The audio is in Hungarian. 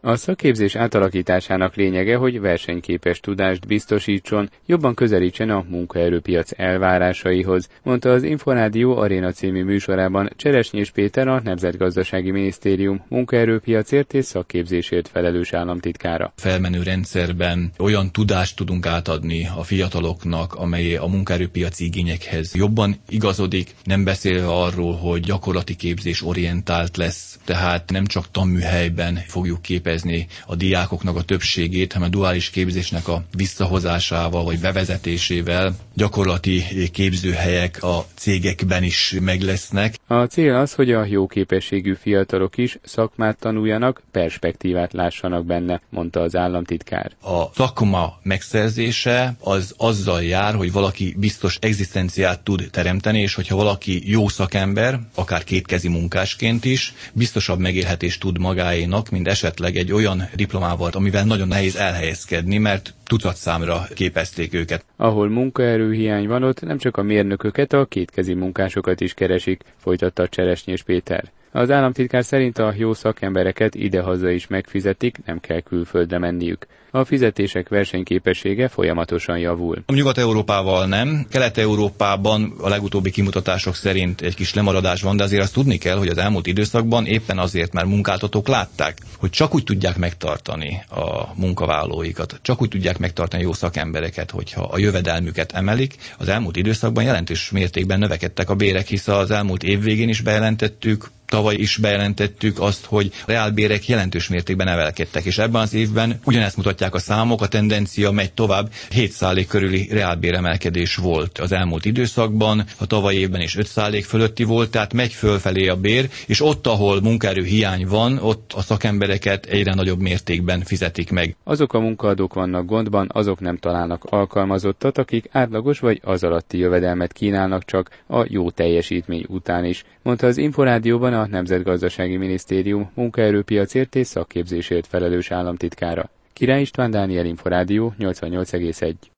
A szakképzés átalakításának lényege, hogy versenyképes tudást biztosítson, jobban közelítsen a munkaerőpiac elvárásaihoz, mondta az Inforádió Aréna című műsorában Cseresnyés Péter, a Nemzetgazdasági Minisztérium munkaerőpiacért és szakképzésért felelős államtitkára. Felmenő rendszerben olyan tudást tudunk átadni a fiataloknak, amely a munkaerőpiaci igényekhez jobban igazodik, nem beszélve arról, hogy gyakorlati képzés orientált lesz, tehát nem csak tanműhelyben fogjuk képezni a diákoknak a többségét, hanem a duális képzésnek a visszahozásával vagy bevezetésével gyakorlati képzőhelyek a cégekben is meg lesznek. A cél az, hogy a jó képességű fiatalok is szakmát tanuljanak, perspektívát lássanak benne, mondta az államtitkár. A szakma megszerzése az azzal jár, hogy valaki biztos egzisztenciát tud teremteni, és hogyha valaki jó szakember, akár kétkezi munkásként is, biztosabb megélhetést tud magáénak, mint esetleg egy olyan diplomával, amivel nagyon nehéz elhelyezkedni, mert tucatszámra képezték őket. Ahol munkaerőhiány van, ott nem csak a mérnököket, a kétkezi munkásokat is keresik, folytatta Cseresnyés Péter. Az államtitkár szerint a jó szakembereket idehaza is megfizetik, nem kell külföldre menniük. A fizetések versenyképessége folyamatosan javul. Nyugat-Európával nem. Kelet-Európában a legutóbbi kimutatások szerint egy kis lemaradás van, de azért azt tudni kell, hogy az elmúlt időszakban éppen azért, mert munkáltatók látták, hogy csak úgy tudják megtartani a munkavállalóikat, csak úgy tudják megtartani jó szakembereket, hogyha a jövedelmüket emelik. Az elmúlt időszakban jelentős mértékben növekedtek a bérek, hisz az elmúlt év végén is bejelentettük, tavaly is bejelentettük azt, hogy reálbérek jelentős mértékben emelkedtek, és ebben az évben ugyanezt mutatják a számok, a tendencia megy tovább, 7% körüli reálbéremelkedés volt az elmúlt időszakban, a tavalyi évben is 5% fölötti volt, tehát megy fölfelé a bér, és ott, ahol munkaerő hiány van, ott a szakembereket egyre nagyobb mértékben fizetik meg. Azok a munkaadók vannak gondban, azok nem találnak alkalmazottat, akik átlagos vagy az alatti jövedelmet kínálnak csak a jó teljesítmény után is, mondta az Inforádióban a Nemzetgazdasági Minisztérium munkaerőpiacért és szakképzésért felelős államtitkára. Király István Dániel, Inforádió 88,1.